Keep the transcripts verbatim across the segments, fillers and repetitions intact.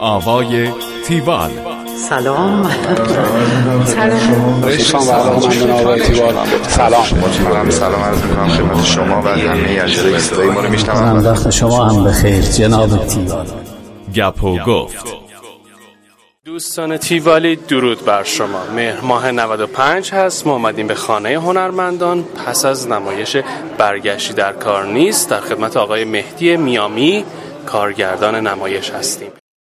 آوای تیوال. سلام. سلام. سلام. سلام. سلام عرض می‌کنم خدمت شما و همه اجرای صدای ما رو میشنوم. وقت شما هم بخیر جناب تیوال. گپ و گفت. دوستان تیوالی درود بر شما. مهر ماه نود و پنج هست. ما اومدیم به خانه هنرمندان پس از نمایش برگشتی در کار نیست. در خدمت آقای مهدی میامی کارگردان نمایش هستیم.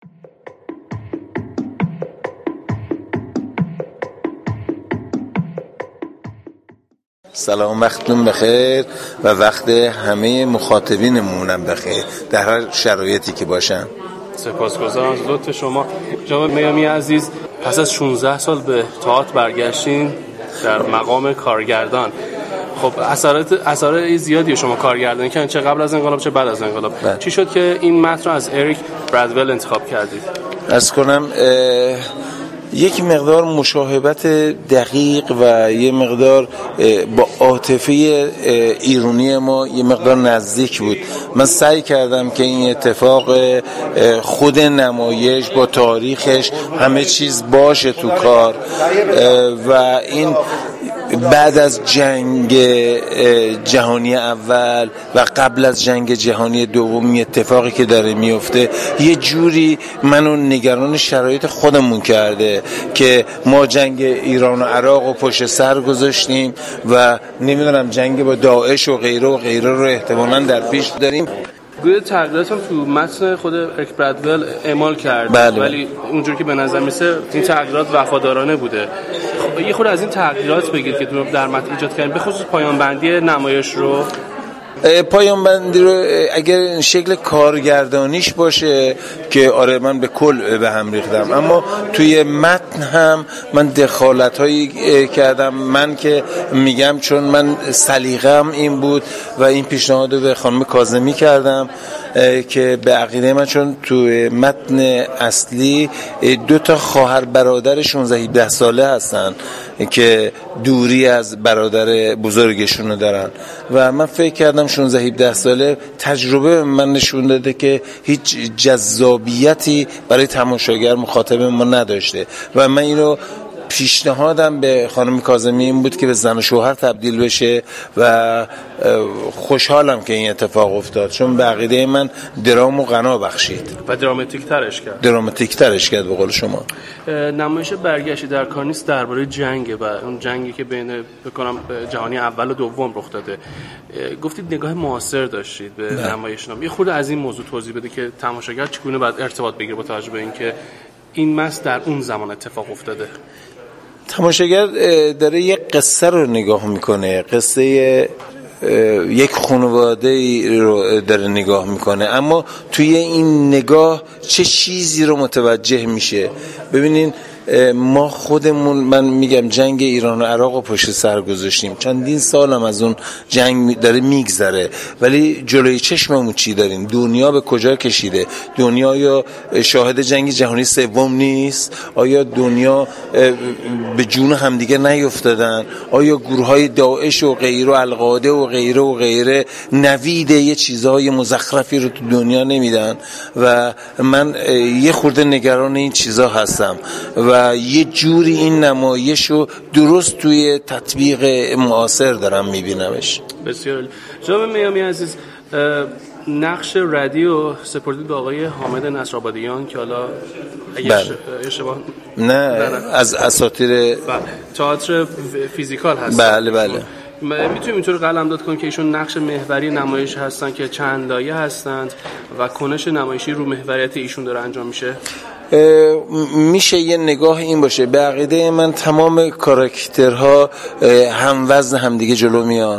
سلام، وقتتون بخیر و وقت همه مخاطبینمونم بخیر در هر شرایطی که باشن. سپاسگزارم از لطف شما جناب میامی عزیز. پس از شانزده سال به تئاتر برگشتین در مقام کارگردان. خب اثرات اثرات زیادی شما کارگردانی کردین، چه قبل از انقلاب چه بعد از انقلاب. بله. چی شد که این متن رو از اریک برادول انتخاب کردید؟ عرض کنم یک مقدار مشاهبت دقیق و یه مقدار با عاطفه ایرانی ما یه مقدار نزدیک بود. من سعی کردم که این اتفاق خود نمایش با تاریخش همه چیز باشه تو کار و این بعد از جنگ جهانی اول و قبل از جنگ جهانی دوم اتفاقی که داره میفته یه جوری منو نگران شرایط خودمون کرده که ما جنگ ایران و عراق رو پشت سر گذاشتیم و نمیدونم جنگ با داعش و غیره و غیره رو احتمالاً در پیش داریم. گویا تغییرات هم تو متن خود اریک برادول اعمال کرد. بله. ولی اونجوری که به نظر میسه این تغییرات وفادارانه بوده. خب یه خورده از این تغییرات بگید که تو در متن ایجاد کردین، به خصوص پایان بندی نمایش رو. پایان بندی رو اگر شکل کارگردانیش باشه که آره من به کل به هم ریختم، اما توی متن هم من دخالت هایی کردم. من که میگم چون من سلیقه‌ام این بود و این پیشنهاد رو به خانم کاظمی کردم که به عقیده من چون توی متن اصلی دو تا خواهر برادر شانزده هفده ساله هستن که دوری از برادر بزرگشون رو دارن و من فکر کردم شانزده هفده ساله تجربه من نشون داده که هیچ جذابیتی برای تماشاگر مخاطب ما نداشته و من اینو پیشنهادم به خانم کاظمی این بود که به زن و شوهر تبدیل بشه و خوشحالم که این اتفاق افتاد چون به عقیده من درام و غنا بخشید و دراماتیک ترش کرد دراماتیک ترش کرد به قول شما. نمایش برگشتی در کار نیست درباره جنگه و اون جنگی که بین بکنم جهانی اول و دوم رخ داده. گفتید نگاه معاصر داشتید به نمایش نام. یه خورده از این موضوع توضیح بده که تماشاگر چگونه باید ارتباط بگیره با توجه به اینکه این متن در اون زمان اتفاق افتاده. تماشاگر داره یک قصه رو نگاه میکنه، قصه یک خانواده رو داره نگاه میکنه، اما توی این نگاه چه چیزی رو متوجه میشه. ببینین ما خودمون من میگم جنگ ایران و عراق رو پشت سر گذاشتیم، چندین سال هم از اون جنگ داره میگذره، ولی جلوی چشممون چی داریم؟ دنیا به کجا کشیده؟ دنیا یا شاهد جنگ جهانی سوم نیست؟ آیا دنیا به جون همدیگه نیفتادن؟ آیا گروه های داعش و غیره و القاعده و غیره و غیره نوید یه چیزهای مزخرفی رو تو دنیا نمیدن؟ و من یه خورده نگران این چیزا هستم و و یه جوری این نمایش رو درست توی تطبیق معاصر دارم میبینمش. بسیار جناب میامی عزیز، نقش رادیو سپردید به آقای حامد نصرآبادیان که حالا اگه اشتباه نه از اساطیر تئاتر فیزیکال هست. بله بله. میتونیم اینطور قلمداد کنیم که ایشون نقش محوری نمایش هستن که چند لایه هستند و کنش نمایشی رو محوریت ایشون داره انجام میشه؟ میشه یه نگاه این باشه. به عقیده من تمام کاراکترها هم وزن هم دیگه جلو میان.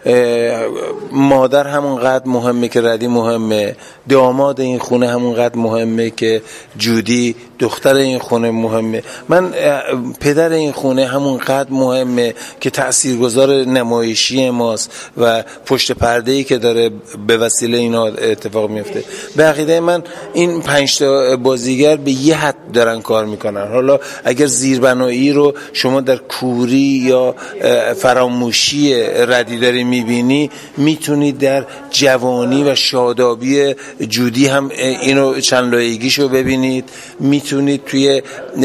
مادر همونقدر مهمه که ردی مهمه، داماد این خونه همونقدر مهمه که جودی دختر این خونه مهمه، من پدر این خونه همونقدر مهمه که تاثیرگذار نمایشی ماست و پشت پرده‌ای که داره به وسیله اینا اتفاق میفته. به عقیده من این پنج تا بازیگر به یه حد دارن کار میکنن. حالا اگر زیربنایی رو شما در کوری یا فراموشی ردی داری میبینی میتونی در جوانی و شادابی جودی هم اینو چند لایگیشو ببینید، میتونید توی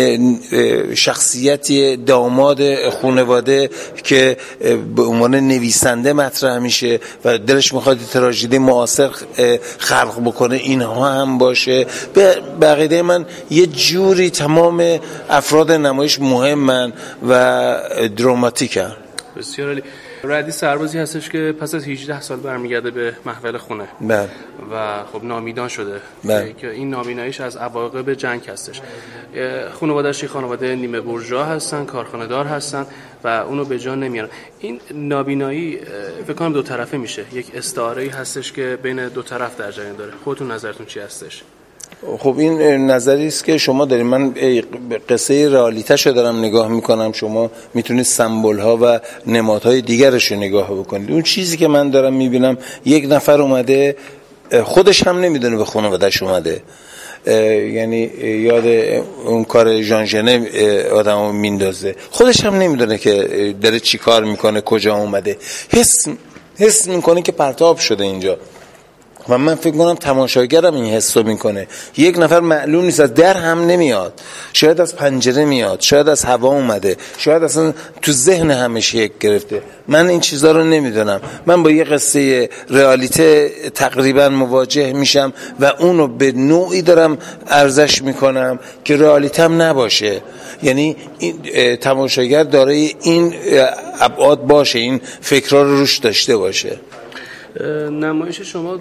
شخصیتی داماد خانواده که به عنوان نویسنده مطرح میشه و دلش میخواد تراژدی معاصر خلق بکنه اینها هم باشه. به عقیده من یه جوری تمام افراد نمایش مهمن و دراماتیکن. بسیار عالی. رعدی سربازی هستش که پس از هجده سال برمیگرده به محول خونه. بله. و خب نامیدان شده. بله. که این نامیناییش از عواقب جنگ هستش. خانواده‌اش خانواده نیمه بورژوا هستن، کارخانه دار هستن و اونو به جا نمیارن. این نابینایی فکر کنم دو طرفه میشه. یک استعاره‌ای هستش که بین دو طرف در جریان داره. خودتون نظرتون چی هستش؟ خب این نظری است که شما دارید. من قصه رئالیته‌شو دارم نگاه میکنم، شما میتونید سمبول‌ها و نمادهای دیگرش رو نگاه بکنید. اون چیزی که من دارم میبینم یک نفر اومده خودش هم نمیدونه به خانواده‌اش اومده، یعنی یاد اون کار ژان ژنه آدمو میندازه، خودش هم نمیدونه که داره چی کار میکنه، کجا اومده، حس حس میکنه که پرتاب شده اینجا. و من فکر کنم تماشاگرم این حسو میکنه. یک نفر معلوم نیست، از در هم نمیاد، شاید از پنجره میاد، شاید از هوا اومده، شاید اصلا تو ذهن همش یک گرفته. من این چیزا رو نمیدونم. من با یه قصه رئالیته تقریبا مواجه میشم و اونو به نوعی دارم ارزش میکنم که رئالیته هم نباشه. یعنی این تماشاگر دارای این ابعاد باشه، این فکرها رو روش داشته باشه. نمایش شما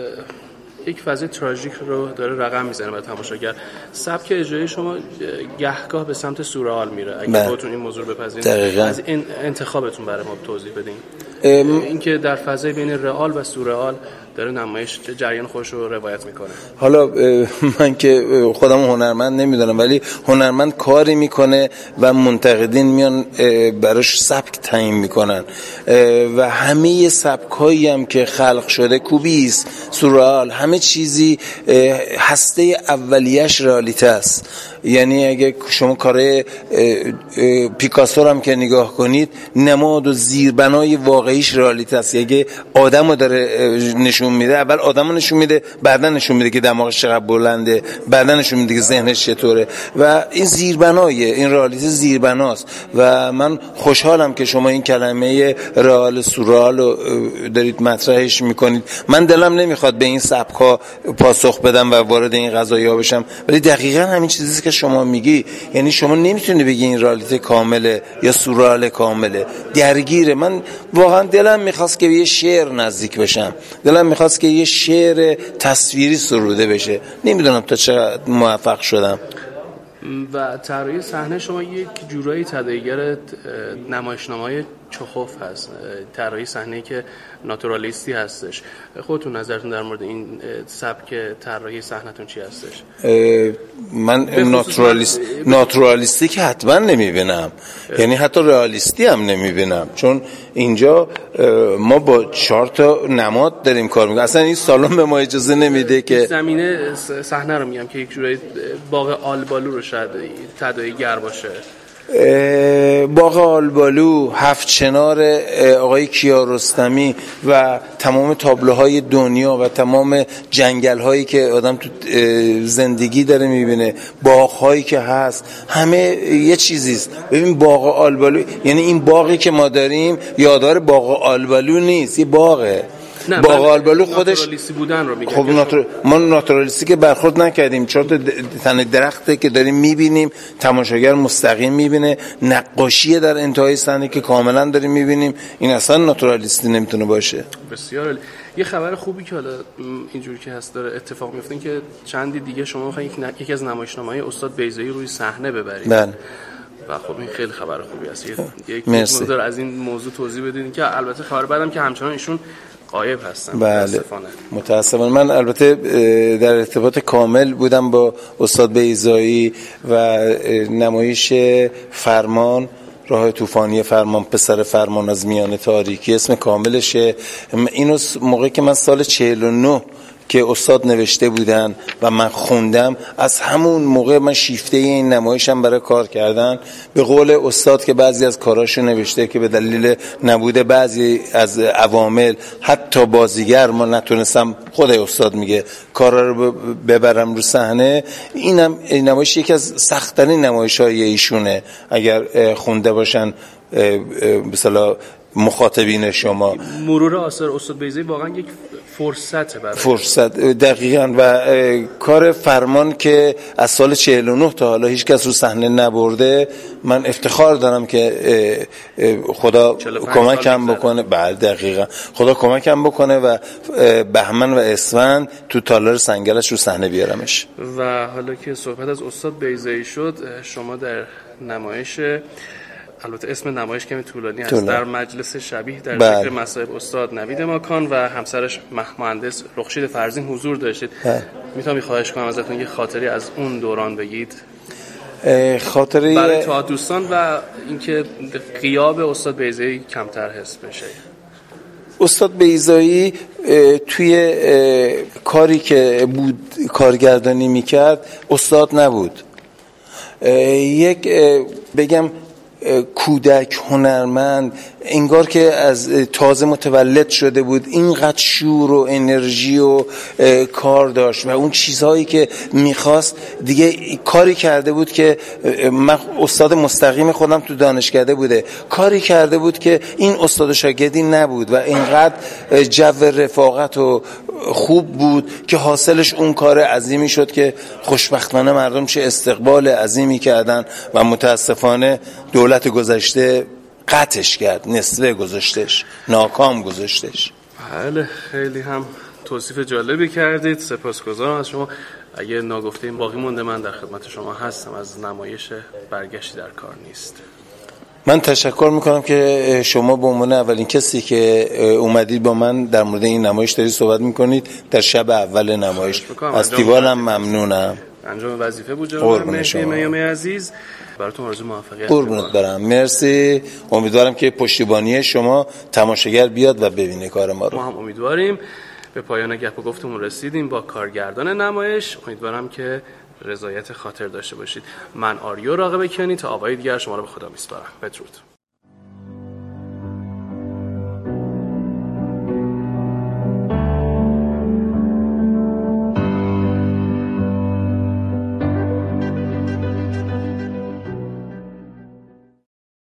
یک فاز تراژیک رو داره رقم میزنه برای تماشاگر. سبک اجرایی شما گهگاه به سمت سورئال میره. اگه خودتون این موضوع رو بپذیرید، از این انتخابتون برای ما توضیح بدین. اینکه در فضای بین رئال و سورئال داره نمایش جریان خودش رو روایت میکنه. حالا من که خودم هنرمند نمیدونم، ولی هنرمند کاری میکنه و منتقدین میان براش سبک تعیین میکنن و همه سبکایی هم که خلق شده، کوبیسم، سورئال، همه چیزی هسته اولیش رئالیته است. یعنی اگه شما کار پیکاسو هم که نگاه کنید، نماد و زیربنای واقعیش رئالیته است. اگه آدمو داره نشون میده، اول آدمو نشون میده، بعدا نشون میده که دماغش چقدر بلنده، بعدا نشون میده که ذهنش چطوره و این زیربنای این رئالیته زیربناست. و من خوشحالم که شما این کلمه رئال سورئال رو دارید مطرحش میکنید. من دلم نمیخواد به این سبکا پاسخ بدم و وارد این قضایا بشم، ولی دقیقاً همین چیزی که شما میگی، یعنی شما نمیتونی بگی این رئالیته کامله یا سورئال کامله، درگیره. من واقعا دلم میخواست که به یه شعر نزدیک بشم، دلم میخواست که یه شعر تصویری سروده بشه. نمیدونم تا چقدر موفق شدم. و طراحی صحنه شما یک جورایی تداعیگر نمایشنامه‌های چخوف هست، طراحی صحنه‌ای که ناتورالیستی هستش. خودتون نظرتون در مورد این سبک طراحی صحنه‌تون چی هستش؟ من ناتورالیست ناتورالیستی که حتما نمیبینم، یعنی حتی رئالیستی هم نمیبینم، چون اینجا ما با چهار تا نماد داریم کار میکنیم. اصلا این سالن به ما اجازه نمیده که زمینه صحنه رو میگم که یک جورایی باغ آلبالو رو شاید تداعیگر باشه. باغ آلبالو، هفت چنار آقای کیارستمی و تمام تابلوهای دنیا و تمام جنگل‌هایی که آدم تو زندگی داره میبینه، باغ‌هایی که هست، همه یه چیزیست. ببین باغ آلبالو، یعنی این باغی که ما داریم یادار باغ آلبالو نیست، یه باغه. باغ آلبالو خودش ناتورالیستی بودن رو میگه. خب ناتور... ما ناتورالیستی که برخورد نکردیم، چهار تا تن درخته که داریم میبینیم، تماشاگر مستقیم میبینه، نقاشی در انتهای صحنه که کاملا داریم میبینیم. این اصلا ناتورالیستی نمیتونه باشه. بسیار عالی. یه خبر خوبی که حالا اینجوری که هست داره اتفاق میفته این که چندی دیگه شما میخواین یکی از نمایشنامه‌های استاد بیضایی روی صحنه ببرید. بله. و خب این خیلی خبر خوبی است. یک مقدار از این موضوع توضیح بدین که البته خبر بعدم که همچنان ایشون غایب هستن. بله متاسفانه. من البته در ارتباط کامل بودم با استاد بیضایی و نمایش فرمان، راه طوفانی فرمان، پسر فرمان از میان تاریکی، اسم کاملشه. اینو موقعی که من سال چهل و نه که استاد نوشته بودن و من خوندم، از همون موقع من شیفته این نمایشم برای کار کردن. به قول استاد که بعضی از کاراشو نوشته که به دلیل نبود بعضی از عوامل حتی بازیگر ما نتونستم، خود استاد میگه، کارا رو ببرم رو صحنه. اینم این نمایش یکی از سخت‌ترین نمایش‌های ایشونه اگر خونده باشن مثلا مخاطبین شما. مرور آثار استاد بیضایی واقعا یک فرصته برای فرصت دقیقاً. و کار فرمان که از سال چهل و نه تا حالا هیچ کس رو صحنه نبرده، من افتخار دارم که خدا کمکم بکنه. بله دقیقاً، خدا کمکم بکنه و بهمن و اسفند تو تالار سنگلش رو صحنه بیارمش. و حالا که صحبت از استاد بیضایی شد، شما در نمایش، البته اسم نمایش کمی طولانی است، در مجلس شبیه در بله. ذکر مصائب استاد نوید ماکان و همسرش مهندس رخشید فرزین حضور داشتید. میتونم خواهش کنم ازتون یه خاطری از اون دوران بگید؟ خاطری برای تا دوستان و اینکه غیاب استاد بیضایی کمتر حس بشه. استاد بیضایی توی کاری که بود کارگردانی میکرد استاد نبود، یک بگم کودک هنرمند، انگار که از تازه متولد شده بود، اینقدر شور و انرژی و کار داشت و اون چیزهایی که میخواست دیگه کاری کرده بود که من استاد مستقیم خودم تو دانشکده بوده، کاری کرده بود که این استاد شاگردی نبود و اینقدر جو رفاقت و خوب بود که حاصلش اون کار عظیمی شد که خوشبختانه مردم چه استقبال عظیمی کردن و متاسفانه دولت گذشته قطعش کرد، نصفه گذاشتش، ناکام گذاشتش. بله، خیلی هم توصیف جالبی کردید، سپاسگزارم از شما. اگه ناگفته این باقی مونده، من در خدمت شما هستم از نمایش برگشتی در کار نیست. من تشکر میکنم که شما به عنوان اولین کسی که اومدید با من در مورد این نمایش دارید صحبت میکنید در شب اول نمایش. از دیوالم ممنونم. انجام وظیفه بود جناب مهدی میامی عزیز. براتون آرزو موفقیت. قربونت برم، مرسی. امیدوارم که پشتیبانی شما تماشاگر بیاد و ببینه کار ما رو. ما هم امیدواریم. به پایان گپ و گفتمون رسیدیم با کارگردان نمایش. امیدوارم که رضایت خاطر داشته باشید. من آریو راغب کنی، تا آقای دیگر شما رو به خدا میسپارم. بدرود.